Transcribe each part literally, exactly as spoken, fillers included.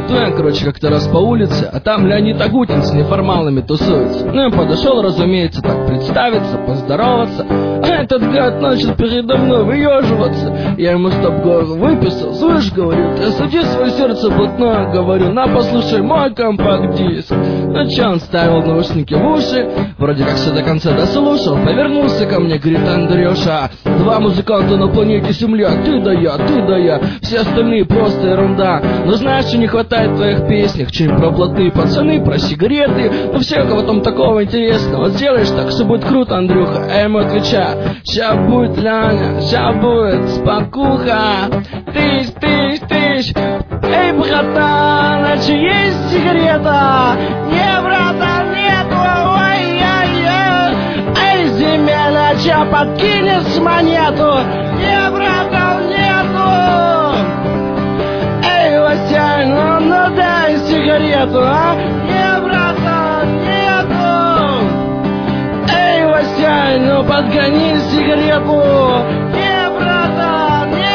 Иду я, короче, как-то раз по улице, а там Леонид Агутин с неформалами тусуется. Ну, я подошел, разумеется, так представиться, поздороваться. А этот гад начал передо мной выеживаться. Я ему стоп-гору выписал. Слышь, говорю, ты осуди свое сердце блатное, говорю, на, послушай мой компакт-диск. Ну, че, он ставил наушники в уши, вроде как все до конца дослушал, повернулся ко мне, говорит: Андрюша, два музыканта на планете Земля, ты да я, ты да я, все остальные просто ерунда. Но знаешь, что не хватает в твоих песнях? Чем про блатные пацаны, про сигареты, ну всякого там такого интересного. Сделаешь так, все будет круто, Андрюха. А я ему отвечаю: ща будет Ляня, ща будет спокуха. Тыщ, тыщ, тыщ. Эй, братан, а че есть сигарета? Не, братан, нету, ой-ой-ой. Эй, земля, че подкинешь монету? Не, братан, нету. Эй, Вася, ну, ну дай сигарету, а? Не, братан, нету. Эй, Вася, ну подгони сигарету. Не, братан, нету.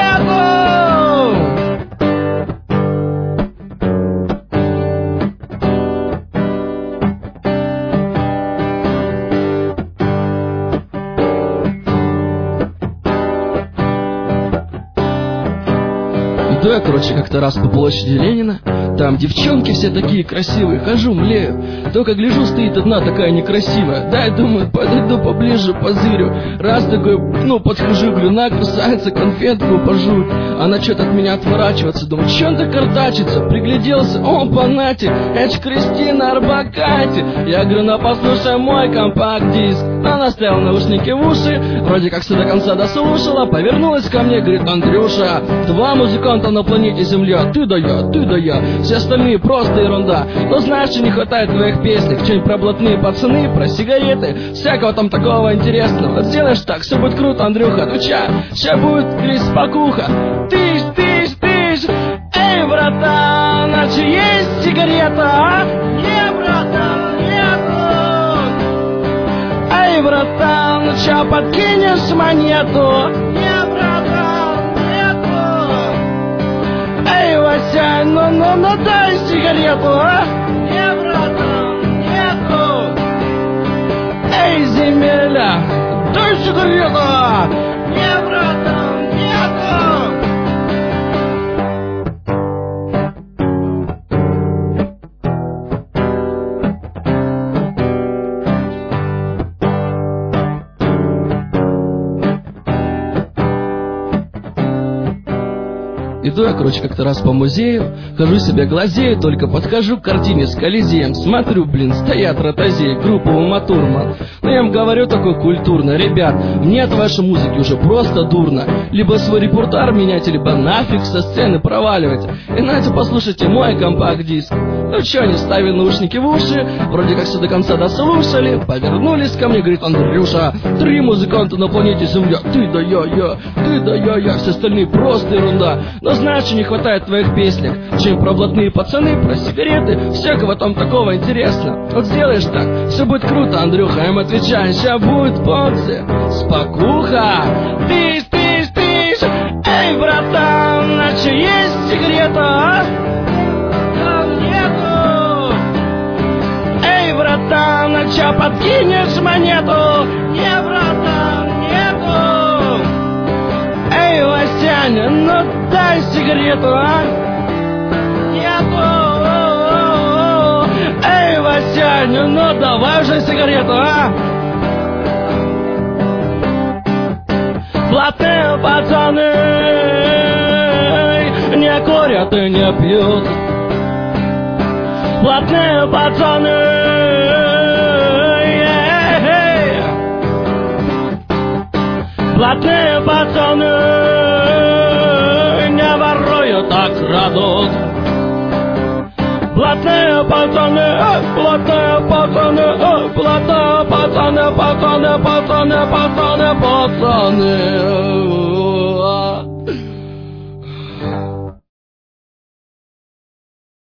Иду я, короче, как-то раз по площади Ленина. Там девчонки все такие красивые. Хожу, млею. Только гляжу, стоит одна такая некрасивая. Да, я думаю, подойду поближе, позырю. Раз такой, ну, подхожу, говорю: на, красавица, конфетку пожуй. Она что-то от меня отворачивается. Думаю, че он так картачится? Пригляделся, о, панати, это ж Кристина Орбакайте. Я говорю: ну, послушай мой компакт-диск. Она ставила наушники в уши, вроде как все до конца дослушала, повернулась ко мне, говорит: Андрюша, два музыканта на планете Земля, ты да я, ты да я, все остальные просто ерунда. Но знаешь, что не хватает в твоих песнях? Что-нибудь про блатные пацаны, про сигареты, всякого там такого интересного. Вот сделаешь так, все будет круто, Андрюха. Ну ча, ща будет Крис Спокуха. Тыщ, тыщ, тыщ. Эй, братан, а че есть сигарета, а? Не, братан, нету. Эй, братан, ну ча, подкинешь монету? Не, братан, нету. Эй, Вася, ну, ну, ну дай сигарету, а? Не, братан, нету. Эй, земля, дай сигарету! Не, братан, нету. Иду я, короче, как-то раз по музею, хожу себе глазею, только подхожу к картине с Колизеем. Смотрю, блин, стоят ротозеи, группа Ума Турман. Ну, я им говорю такой культурно: ребят, мне от вашей музыки уже просто дурно. Либо свой репертуар меняйте, либо нафиг со сцены проваливайте. И знаете, послушайте мой компакт-диск. Ну что, они ставили наушники в уши, вроде как все до конца дослушали, повернулись ко мне, говорит: Андрюша, три музыканта на планете Земля, ты да я, я, ты да я, я, все остальные просто ерунда. Но знаешь, что не хватает в твоих песнях? Чем про блатные пацаны, про сигареты, всякого там такого интересного. Вот сделаешь так, все будет круто, Андрюха. Я им отвечаю: ща будет боксы, спокуха. Тыщ, тыщ, тыщ. Эй, братан, а че есть сигарета, а? Нету. Эй, братан, а че подкинешь монету? Не, братан, нету. Эй, Васяня, ну дай сигарету, а? Нету. Эй, Васяня, ну давай уже сигарету, а? Блатные пацаны не курят и не пьют. Блатные пацаны, е-е-е. Блатные пацаны не воруют, а крадут. Блатные пацаны, э, блатные пацаны, э, блатные пацаны, пацаны, пацаны, пацаны, пацаны.